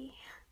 baby.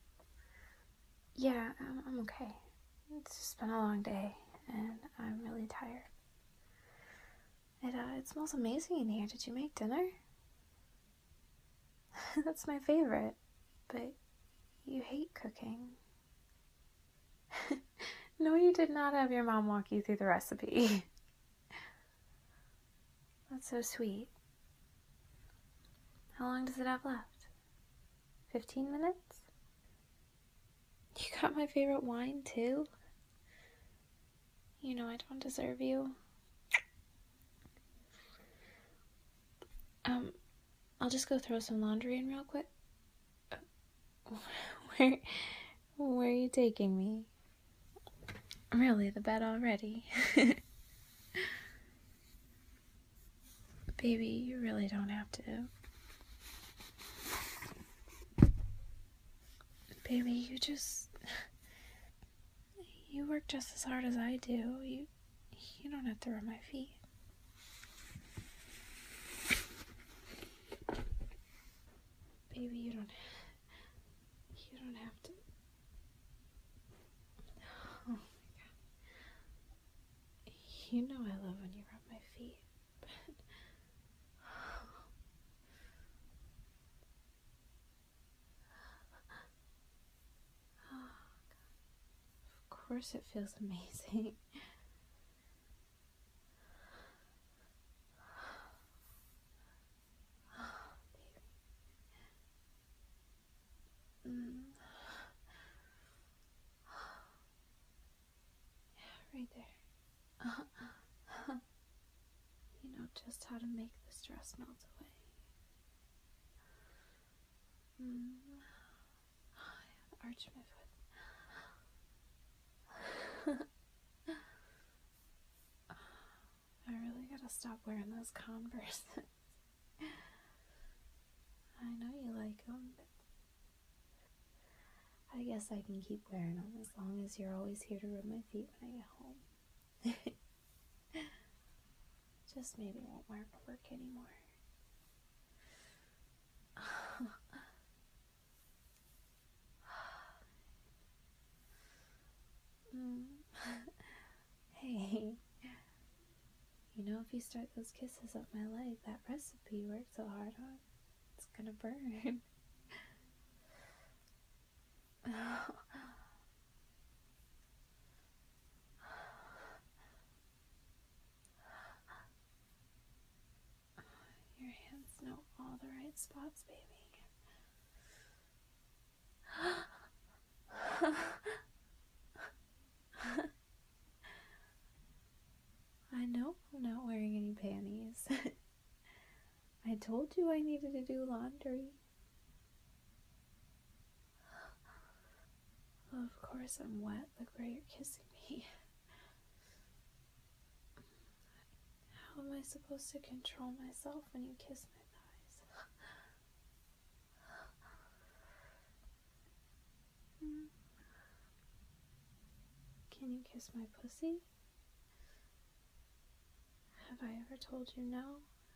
Yeah, I'm okay. It's just been a long day, and I'm really tired. It smells amazing in here. Did you make dinner? That's my favorite, but you hate cooking. No, you did not have your mom walk you through the recipe. That's so sweet. How long does it have left? 15 minutes? You got my favorite wine, too? You know I don't deserve you. I'll just go throw some laundry in real quick. Where are you taking me? Really, the bed already? Baby, you really don't have to. Baby, you work just as hard as I do. You don't have to rub my feet. Baby, you don't have to. Oh my god. You know I love when you rub my feet, but of course it feels amazing. Right there. You know just how to make the stress melt away. Arch my foot. I really gotta stop wearing those Converse. I know you like them, but I guess I can keep wearing them as long as you're always here to rub my feet when I get home. Just maybe won't wear for work anymore. Hey, you know if you start those kisses up my leg, that recipe you worked so hard on, it's gonna burn. Your hands know all the right spots, baby. I know I'm not wearing any panties. I told you I needed to do laundry. Of course I'm wet. Look where you're kissing me. How am I supposed to control myself when you kiss my thighs? Can you kiss my pussy? Have I ever told you no?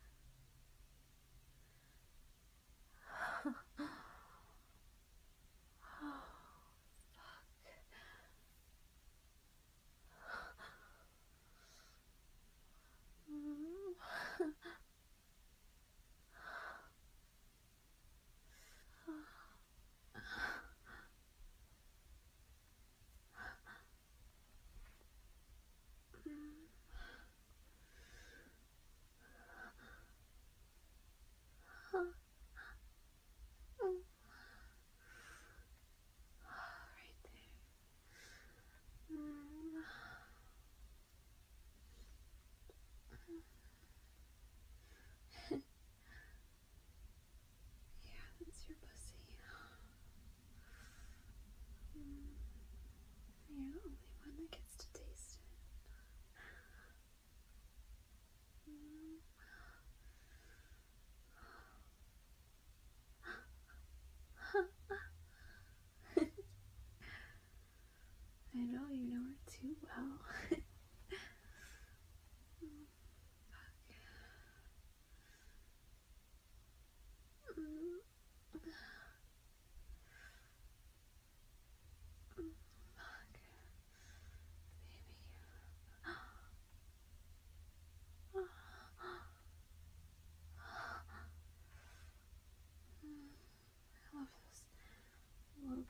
Oh, fuck.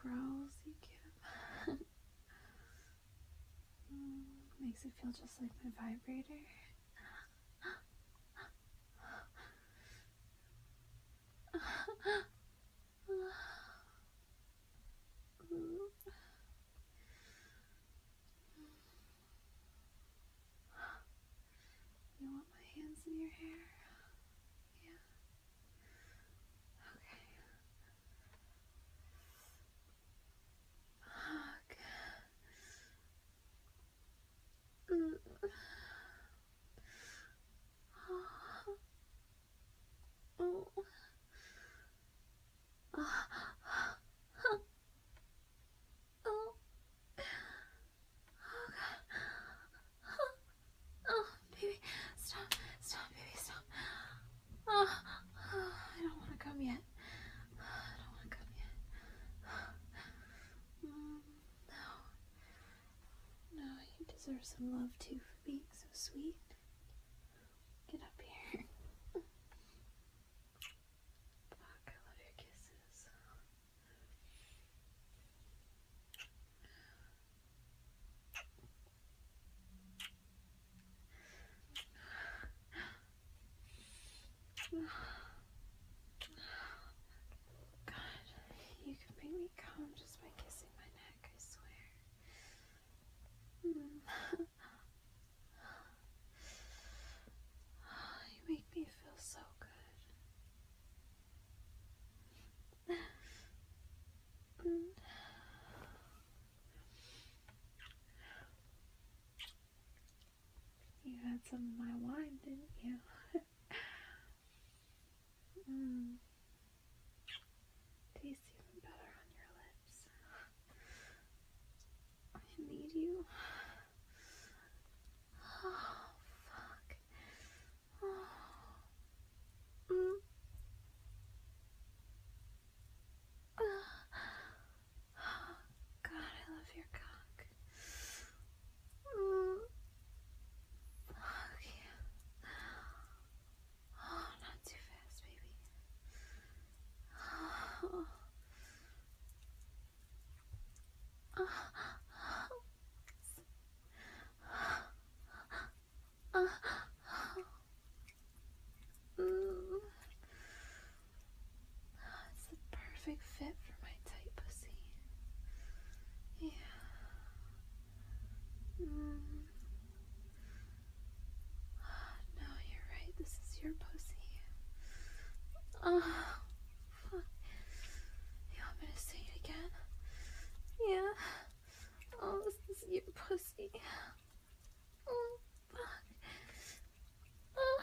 gross, you can't. Makes it feel just like my vibrator. You want my hands in your hair? Yeah. Okay. Oh, baby, stop, baby, stop. I don't want to come yet. No, you deserve some love too for being so sweet. Get up here. Fuck, I love your kisses. God, you can make me come just by kissing my neck, I swear. You make me feel so good. You had some of my wine, didn't you? Tastes even better on your lips. I need you. Oh, fuck. God, I love your cock. Fuck yeah. Oh, not too fast, baby. It's the perfect fit for my tight pussy. Yeah. No, you're right. This is your pussy. Oh, fuck. You want me to say it again? Yeah. Oh, this is your pussy. Oh, fuck. Oh,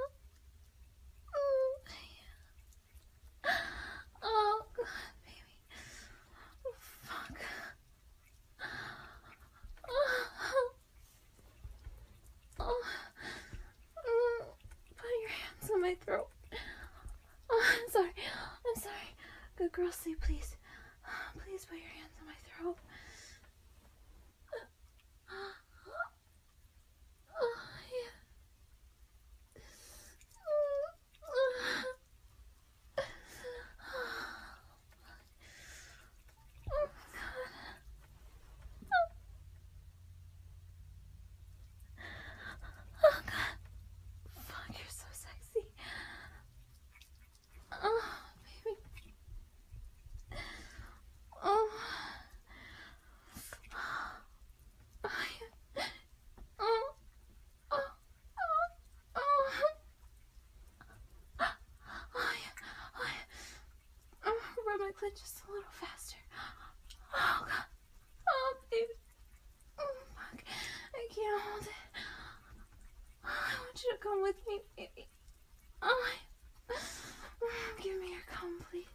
oh God, baby. Oh, fuck. Put your hands on my throat. Oh, I'm sorry. Good girl, sleep, please. Please put your hands on my throat. Oh, God. Fuck, you're so sexy. Oh, baby. Oh. Rub my clit just a little faster. Oh, God. Oh, baby. Oh, fuck. I can't hold it. I want you to come with me, baby. Oh, give me your cum, please.